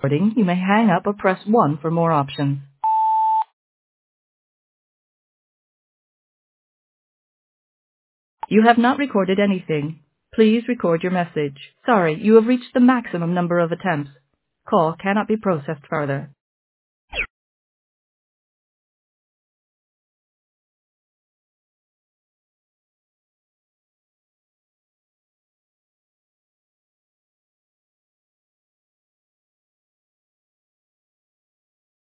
recording, you may hang up or press 1 for more options. You have not recorded anything. Please record your message. Sorry, you have reached the maximum number of attempts. Call cannot be processed further.